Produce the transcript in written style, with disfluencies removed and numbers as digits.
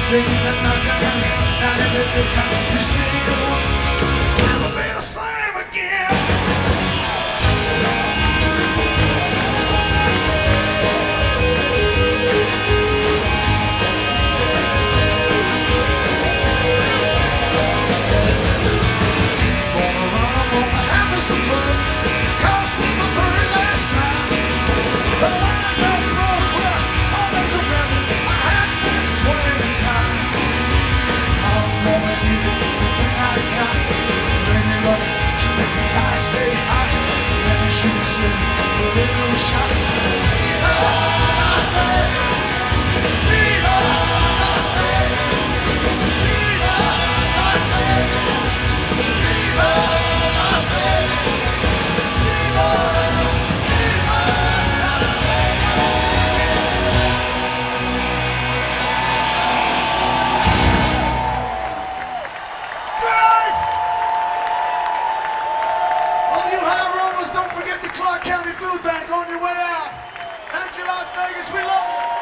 Day in the night time, night in the daytime. You say you will never be the same again. Don't forget the Clark County Food Bank on your way out. Thank you, Las Vegas. We love you.